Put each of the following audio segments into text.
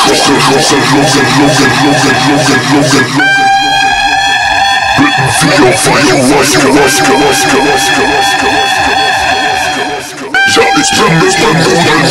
Ja, ich bin mit meinem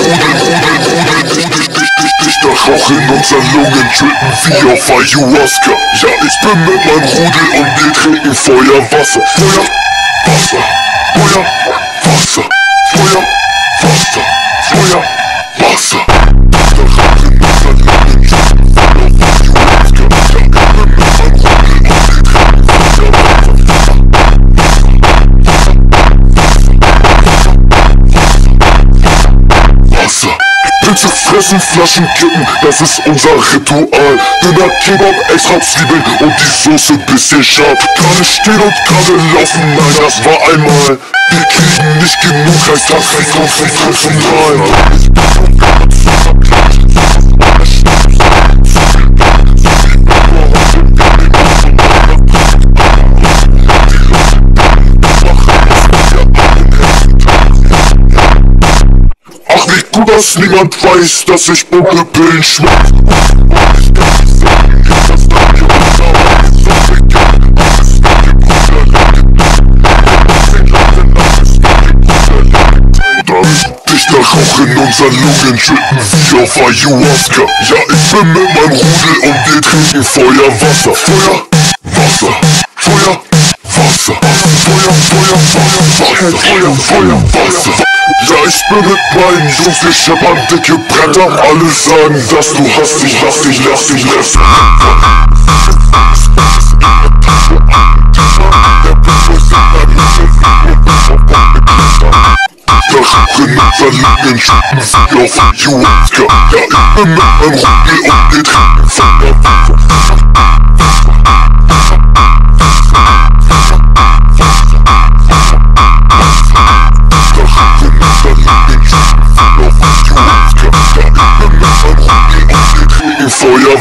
Rudel Rauch in unseren Lungen, trippen wie auf Ayahuasca. Ja, ich bin mit meinem Rudel und wir trinken Feuer, Wasser. Feuer, Wasser, Feuer, Wasser, Feuer, Wasser, Feuer, Wasser. Rauch in unseren Lungen, trippen wie auf Ayahuasca. Ja, ich bin mit meinem Rudel und wir trinken Feuer, Wasser. Pilze fressen, Flaschen kippen, das ist unser Ritual. Dünner Kebab, extra Zwiebeln und die Soße bisschen scharf. Gerade stehen und gerade laufen, nein, das war einmal. Wir kriegen nicht genug, heißt das, wir kommen zum Rein. Ach, wie gut, dass niemand weiß, dass ich bunte Pillen schmeiß. Dichter Rauch in unseren Lungen, trippen wie auf Ayahuasca. Ja, ich bin mit meinem Rudel und wir trinken Feuer, Wasser. Feuer, Wasser, Feuer, Wasser, Feuer, Feuer, Feuer, Feuer, Feuer, Wasser. Ja, ich bin mit meinen Jungs, wir scheppern dicke Bretter. Alle sagen, dass du hast, ich lass dich, lass dich, lass dich. Rauch in unseren Lungen, trippen wie auf Ayahuasca. Ja, ich bin mit meinem Rudel und wir trinken Feuer, Wasser. Feuer,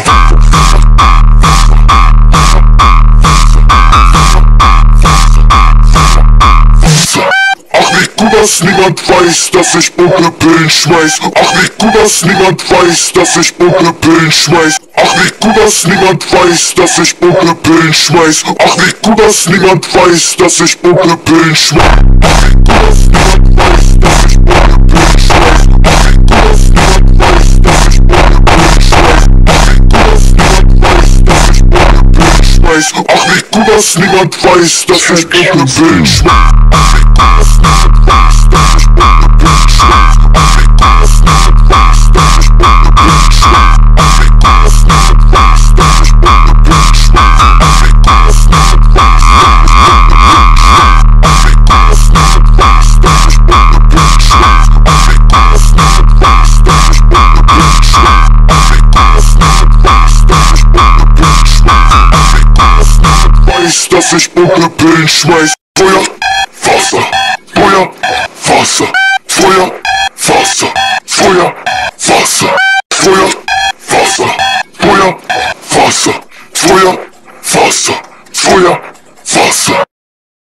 ach, wie gut, dass niemand weiß, dass ich bunte Pillen schmeiß. Ach, wie gut, dass niemand weiß, dass ich bunte Pillen schmeiß. Ach, wie gut, dass niemand weiß, dass ich bunte Pillen schmeiß. Ach, wie gut, dass niemand weiß, dass ich bunte Pillen schmeiß. Ach, wie gut, dass niemand weiß, dass ich bunte Pillen schmeiß. Ach, wie gut, dass niemand weiß, dass ich bunte Pillen schmeiß. Ach, wie gut, dass niemand weiß, dass ich bunte Pillen schmeiß. Dass ich bunte Pillen schmeiß. Feuer, Wasser, Feuer, Wasser, Feuer, Wasser, Feuer.